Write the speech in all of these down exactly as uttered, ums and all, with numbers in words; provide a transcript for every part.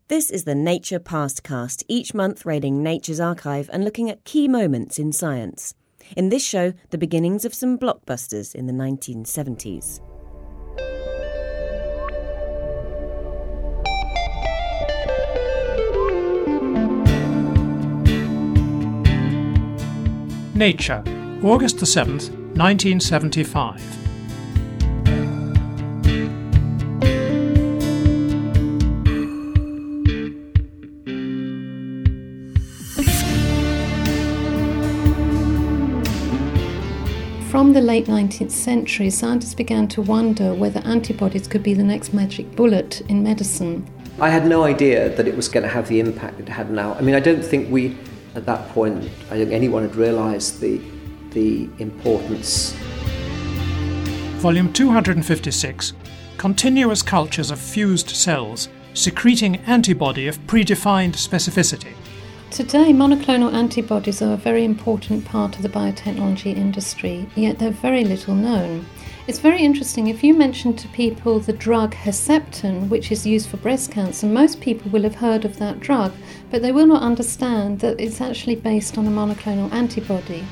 This is the Nature Pastcast, each month raiding Nature's archive and looking at key moments in science. In this show, the beginnings of some blockbusters in the nineteen seventies. Nature, August the seventh, nineteen seventy-five. From the late nineteenth century, scientists began to wonder whether antibodies could be the next magic bullet in medicine. I had no idea that it was going to have the impact it had now. I mean, I don't think we, at that point, I think anyone had realised the, the importance. Volume two hundred fifty-six, Continuous Cultures of Fused Cells, Secreting Antibody of Predefined Specificity. Today, monoclonal antibodies are a very important part of the biotechnology industry, yet they're very little known. It's very interesting, if you mention to people the drug Herceptin, which is used for breast cancer, most people will have heard of that drug, but they will not understand that it's actually based on a monoclonal antibody.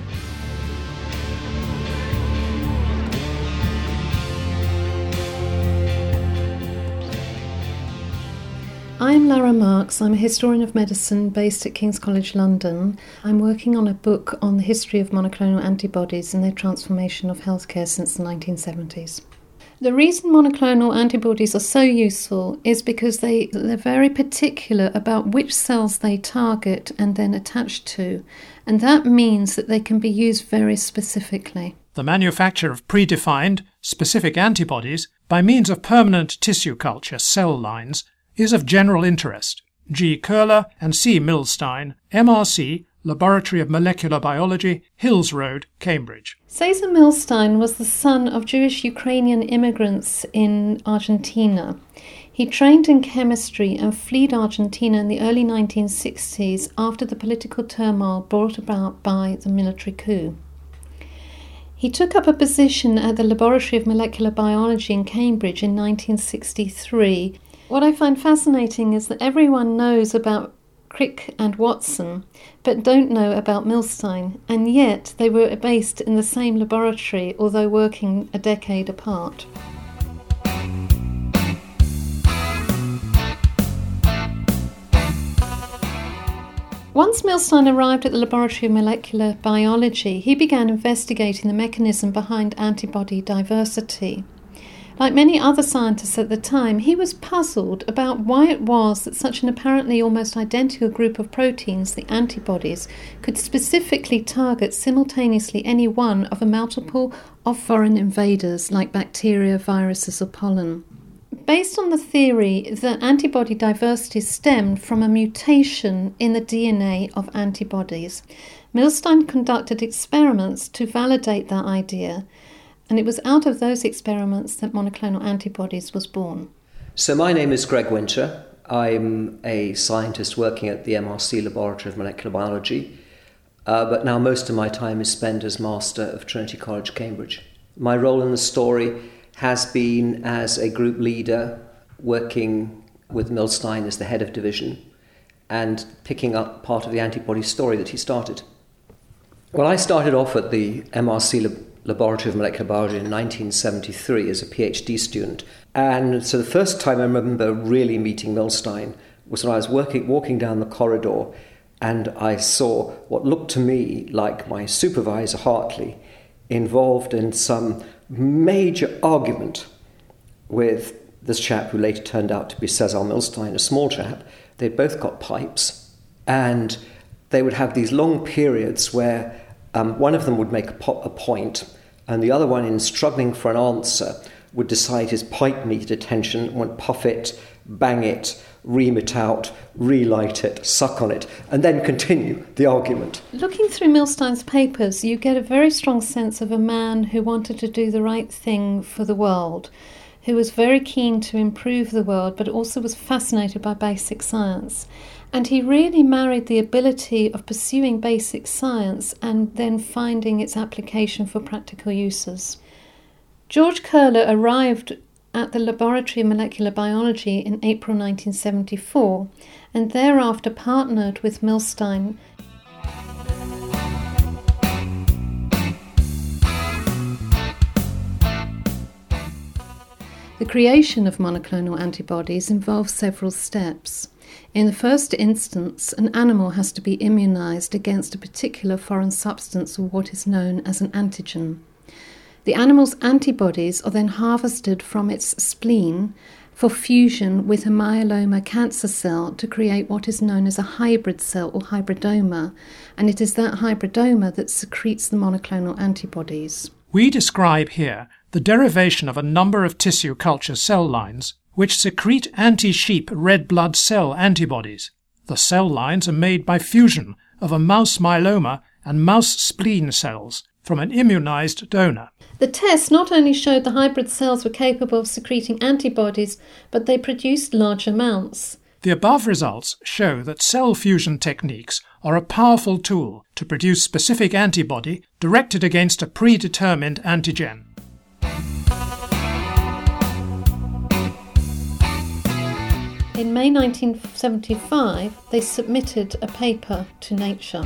I'm Lara Marks. I'm a historian of medicine based at King's College London. I'm working on a book on the history of monoclonal antibodies and their transformation of healthcare since the nineteen seventies. The reason monoclonal antibodies are so useful is because they, they're very particular about which cells they target and then attach to, and that means that they can be used very specifically. The manufacture of predefined, specific antibodies by means of permanent tissue culture cell lines is of general interest. G. Köhler and C. Milstein, M R C, Laboratory of Molecular Biology, Hills Road, Cambridge. Cesar Milstein was the son of Jewish Ukrainian immigrants in Argentina. He trained in chemistry and fled Argentina in the early nineteen sixties after the political turmoil brought about by the military coup. He took up a position at the Laboratory of Molecular Biology in Cambridge in nineteen sixty-three. What I find fascinating is that everyone knows about Crick and Watson, but don't know about Milstein, and yet they were based in the same laboratory, although working a decade apart. Once Milstein arrived at the Laboratory of Molecular Biology, he began investigating the mechanism behind antibody diversity. Like many other scientists at the time, he was puzzled about why it was that such an apparently almost identical group of proteins, the antibodies, could specifically target simultaneously any one of a multiple of foreign invaders like bacteria, viruses or pollen. Based on the theory that antibody diversity stemmed from a mutation in the D N A of antibodies, Milstein conducted experiments to validate that idea, and it was out of those experiments that monoclonal antibodies was born. So my name is Greg Winter. I'm a scientist working at the M R C Laboratory of Molecular Biology, uh, but now most of my time is spent as Master of Trinity College, Cambridge. My role in the story has been as a group leader working with Milstein as the head of division and picking up part of the antibody story that he started. Well, I started off at the M R C Laboratory Laboratory of Molecular Biology in nineteen seventy-three as a PhD student. And so the first time I remember really meeting Milstein was when I was working, walking down the corridor and I saw what looked to me like my supervisor, Hartley, involved in some major argument with this chap who later turned out to be Cesar Milstein, a small chap. They'd both got pipes and they would have these long periods where Um, one of them would make a, po- a point, and the other one, in struggling for an answer, would decide his pipe needed attention, would puff it, bang it, ream it out, relight it, suck on it, and then continue the argument. Looking through Milstein's papers, you get a very strong sense of a man who wanted to do the right thing for the world, who was very keen to improve the world, but also was fascinated by basic science. And he really married the ability of pursuing basic science and then finding its application for practical uses. George Köhler arrived at the Laboratory of Molecular Biology in April nineteen seventy-four, and thereafter partnered with Milstein. The creation of monoclonal antibodies involves several steps. In the first instance, an animal has to be immunized against a particular foreign substance, or what is known as an antigen. The animal's antibodies are then harvested from its spleen for fusion with a myeloma cancer cell to create what is known as a hybrid cell or hybridoma, and it is that hybridoma that secretes the monoclonal antibodies. We describe here the derivation of a number of tissue culture cell lines which secrete anti-sheep red blood cell antibodies. The cell lines are made by fusion of a mouse myeloma and mouse spleen cells from an immunized donor. The test not only showed the hybrid cells were capable of secreting antibodies, but they produced large amounts. The above results show that cell fusion techniques are a powerful tool to produce specific antibody directed against a predetermined antigen. In May nineteen seventy-five, they submitted a paper to Nature.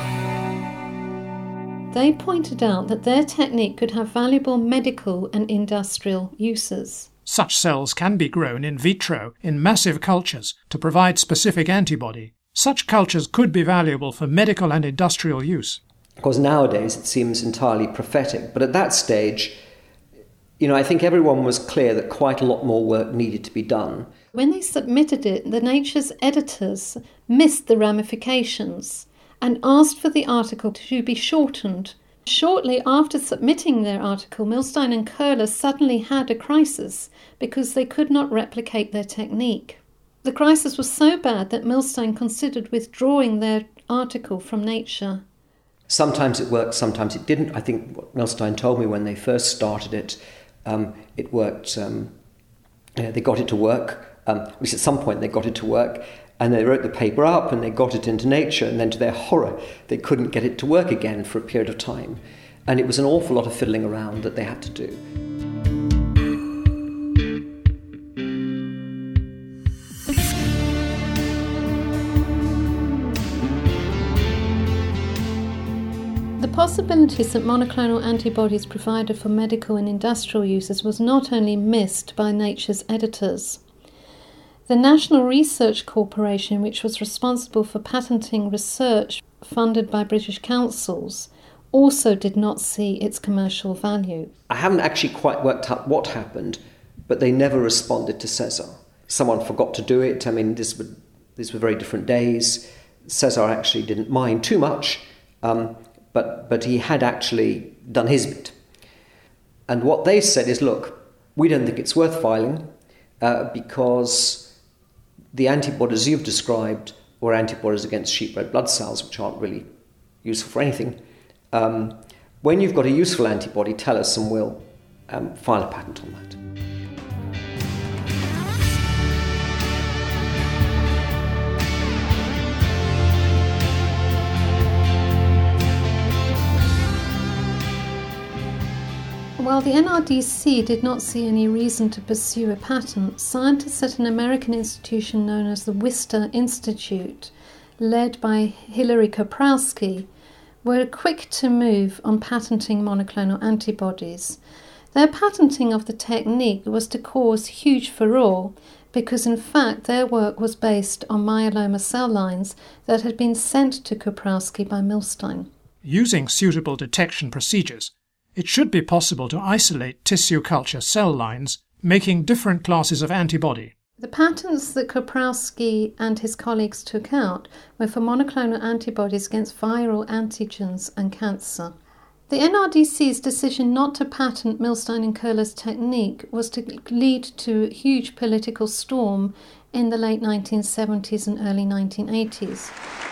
They pointed out that their technique could have valuable medical and industrial uses. Such cells can be grown in vitro in massive cultures to provide specific antibody. Such cultures could be valuable for medical and industrial use. Of course, nowadays it seems entirely prophetic, but at that stage, you know, I think everyone was clear that quite a lot more work needed to be done. When they submitted it, the Nature's editors missed the ramifications and asked for the article to be shortened. Shortly after submitting their article, Milstein and Köhler suddenly had a crisis because they could not replicate their technique. The crisis was so bad that Milstein considered withdrawing their article from Nature. Sometimes it worked, sometimes it didn't. I think what Milstein told me when they first started it, um, it worked, um, you know, they got it to work. Um, at least at some point they got it to work. And they wrote the paper up and they got it into Nature, and then to their horror, they couldn't get it to work again for a period of time. And it was an awful lot of fiddling around that they had to do. The possibilities that monoclonal antibodies provided for medical and industrial uses was not only missed by Nature's editors. The National Research Corporation, which was responsible for patenting research funded by British councils, also did not see its commercial value. I haven't actually quite worked out what happened, but they never responded to Cesar. Someone forgot to do it. I mean, this were, these were very different days. Cesar actually didn't mind too much, um, but, but he had actually done his bit. And what they said is, look, we don't think it's worth filing uh, because the antibodies you've described were antibodies against sheep red blood cells, which aren't really useful for anything. Um, when you've got a useful antibody, tell us and we'll um, file a patent on that. While the N R D C did not see any reason to pursue a patent, scientists at an American institution known as the Wistar Institute, led by Hilary Koprowski, were quick to move on patenting monoclonal antibodies. Their patenting of the technique was to cause huge furore because in fact their work was based on myeloma cell lines that had been sent to Koprowski by Milstein. Using suitable detection procedures, it should be possible to isolate tissue culture cell lines, making different classes of antibody. The patents that Koprowski and his colleagues took out were for monoclonal antibodies against viral antigens and cancer. The N R D C's decision not to patent Milstein and Köhler's technique was to lead to a huge political storm in the late nineteen seventies and early nineteen eighties.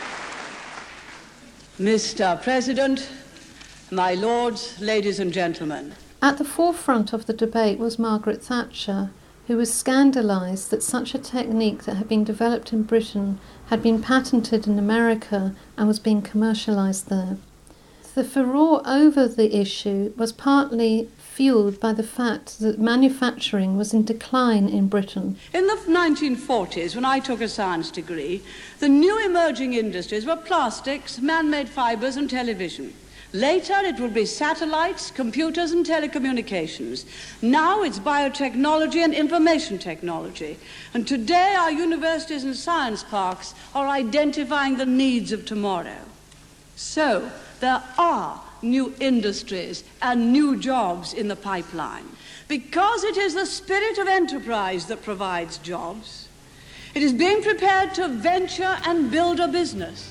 Mister President, my lords, ladies and gentlemen. At the forefront of the debate was Margaret Thatcher, who was scandalised that such a technique that had been developed in Britain had been patented in America and was being commercialised there. The furore over the issue was partly fuelled by the fact that manufacturing was in decline in Britain. In the nineteen forties, when I took a science degree, the new emerging industries were plastics, man-made fibres and television. Later, it will be satellites, computers and telecommunications. Now it's biotechnology and information technology. And today, our universities and science parks are identifying the needs of tomorrow. So, there are new industries and new jobs in the pipeline. Because it is the spirit of enterprise that provides jobs, it is being prepared to venture and build a business.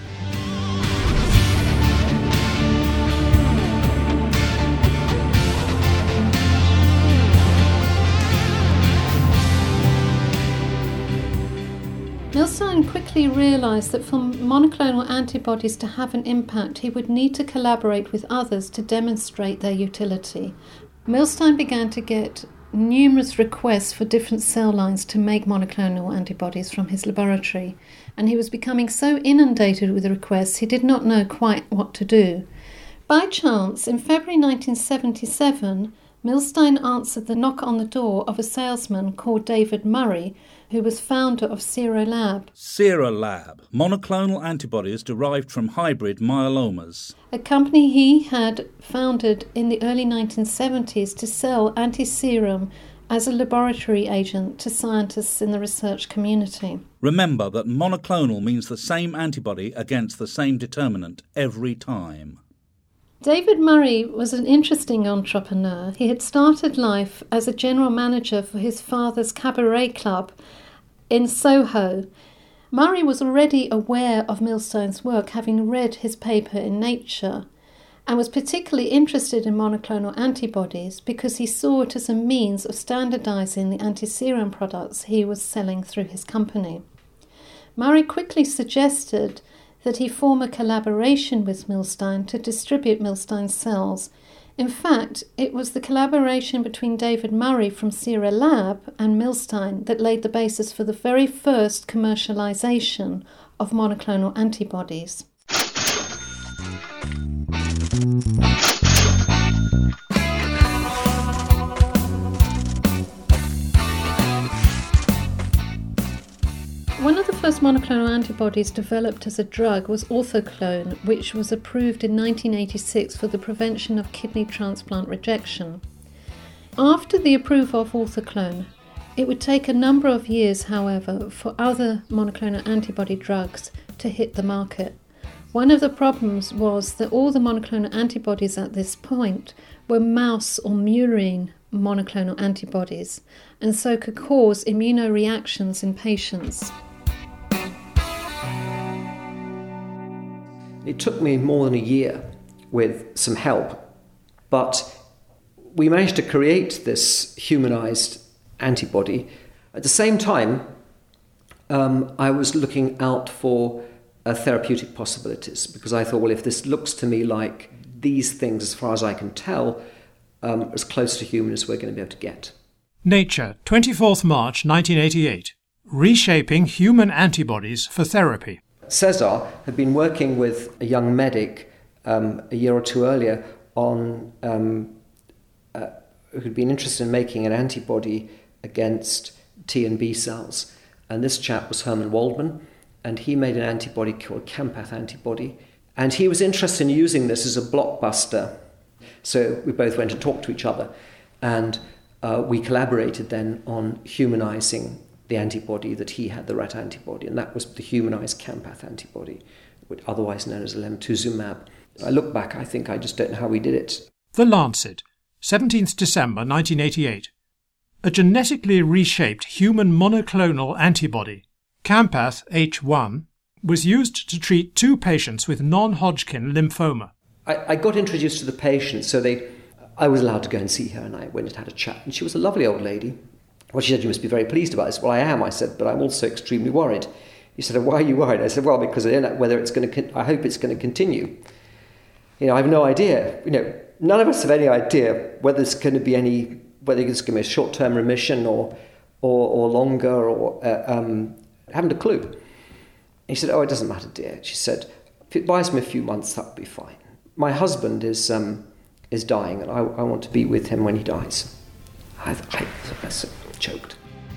Milstein quickly realised that for monoclonal antibodies to have an impact, he would need to collaborate with others to demonstrate their utility. Milstein began to get numerous requests for different cell lines to make monoclonal antibodies from his laboratory, and he was becoming so inundated with requests he did not know quite what to do. By chance, in February nineteen seventy-seven, Milstein answered the knock on the door of a salesman called David Murray, who was founder of Serolab. Serolab, monoclonal antibodies derived from hybrid myelomas. A company he had founded in the early nineteen seventies to sell anti-serum as a laboratory agent to scientists in the research community. Remember that monoclonal means the same antibody against the same determinant every time. David Murray was an interesting entrepreneur. He had started life as a general manager for his father's cabaret club in Soho. Murray was already aware of Milstein's work, having read his paper in Nature, and was particularly interested in monoclonal antibodies because he saw it as a means of standardising the anti-serum products he was selling through his company. Murray quickly suggested that he form a collaboration with Milstein to distribute Milstein's cells. In fact, it was the collaboration between David Murray from Serolab and Milstein that laid the basis for the very first commercialisation of monoclonal antibodies. One of the first monoclonal antibodies developed as a drug was orthoclone, which was approved in nineteen eighty-six for the prevention of kidney transplant rejection. After the approval of orthoclone, it would take a number of years, however, for other monoclonal antibody drugs to hit the market. One of the problems was that all the monoclonal antibodies at this point were mouse or murine monoclonal antibodies, and so could cause immunoreactions in patients. It took me more than a year with some help, but we managed to create this humanized antibody. At the same time, um, I was looking out for uh, therapeutic possibilities, because I thought, well, if this looks to me like these things, as far as I can tell, um, as close to human as we're going to be able to get. Nature, twenty-fourth March nineteen eighty-eight. Reshaping human antibodies for therapy. Cesar had been working with a young medic um, a year or two earlier on um, uh, who'd been interested in making an antibody against T and B cells. And this chap was Herman Waldman, and he made an antibody called Campath antibody. And he was interested in using this as a blockbuster. So we both went and talked to each other, and uh, we collaborated then on humanizing the antibody that he had, the rat antibody, and that was the humanized Campath antibody, which otherwise known as lemtuzumab. I look back, I think I just don't know how we did it. The Lancet, seventeenth December nineteen eighty-eight. A genetically reshaped human monoclonal antibody, Campath H one, was used to treat two patients with non-Hodgkin lymphoma. I, I got introduced to the patient, so they, I was allowed to go and see her, and I went and had a chat, and she was a lovely old lady. Well, she said, "You must be very pleased about this." "Well, I am," I said, "but I'm also extremely worried." He said, "Why are you worried?" I said, "Well, because I don't know whether it's going to, con- I hope it's going to continue. You know, I have no idea. You know, none of us have any idea whether it's going to be any, whether it's going to be a short-term remission or, or, or longer, or uh, um, haven't a clue." And he said, "Oh, it doesn't matter, dear." She said, "If it buys me a few months, that'll be fine. My husband is um, is dying, and I, I want to be with him when he dies. I, I, I choked.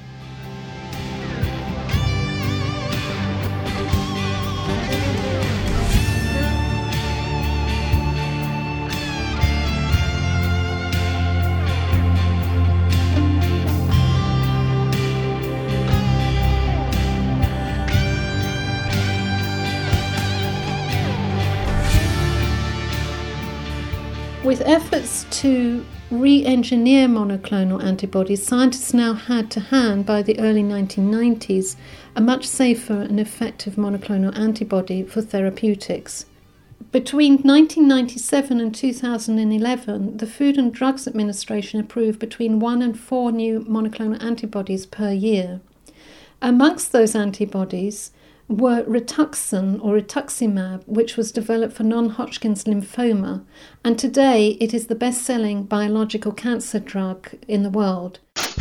With efforts to re-engineer monoclonal antibodies, scientists now had to hand, by the early nineteen nineties, a much safer and effective monoclonal antibody for therapeutics. Between nineteen ninety-seven and two thousand eleven, the Food and Drugs Administration approved between one and four new monoclonal antibodies per year. Amongst those antibodies were Rituxan or rituximab, which was developed for non-Hodgkin's lymphoma, and today it is the best-selling biological cancer drug in the world.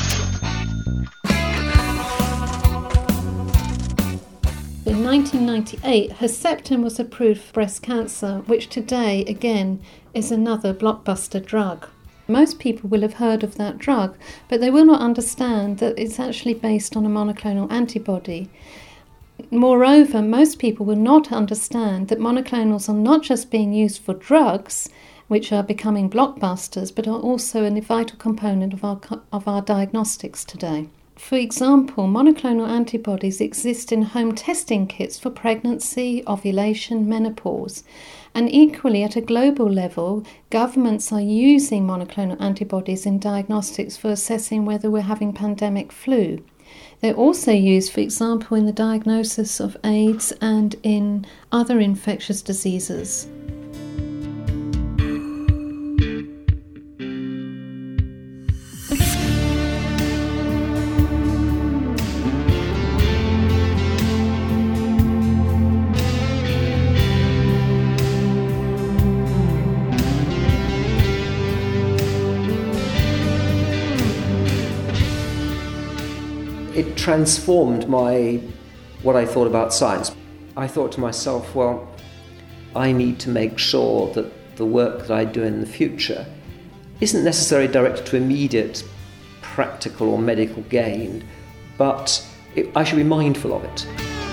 In nineteen ninety-eight, Herceptin was approved for breast cancer, which today, again, is another blockbuster drug. Most people will have heard of that drug, but they will not understand that it's actually based on a monoclonal antibody. Moreover, most people will not understand that monoclonals are not just being used for drugs, which are becoming blockbusters, but are also a vital component of our, of our diagnostics today. For example, monoclonal antibodies exist in home testing kits for pregnancy, ovulation, menopause. And equally, at a global level, governments are using monoclonal antibodies in diagnostics for assessing whether we're having pandemic flu. They're also used, for example, in the diagnosis of AIDS and in other infectious diseases. It transformed my what I thought about science. I thought to myself, well, I need to make sure that the work that I do in the future isn't necessarily directed to immediate practical or medical gain, but it, I should be mindful of it.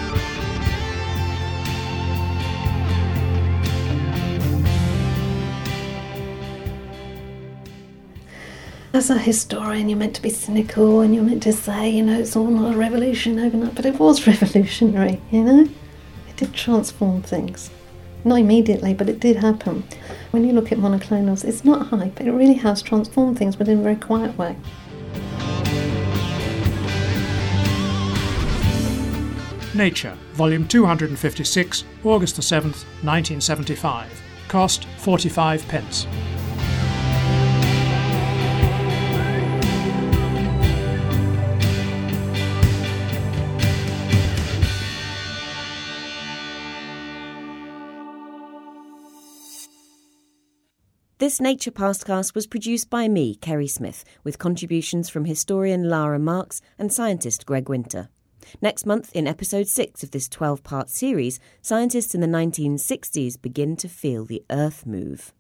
As a historian, you're meant to be cynical and you're meant to say, you know, it's all not a revolution overnight, but it was revolutionary, you know? It did transform things. Not immediately, but it did happen. When you look at monoclonals, it's not hype, it really has transformed things, but in a very quiet way. Nature, Volume two hundred fifty-six, August the seventh, nineteen seventy-five. Cost forty-five pence. This Nature Pastcast was produced by me, Kerry Smith, with contributions from historian Lara Marks and scientist Greg Winter. Next month, in episode six of this twelve-part series, scientists in the nineteen sixties begin to feel the Earth move.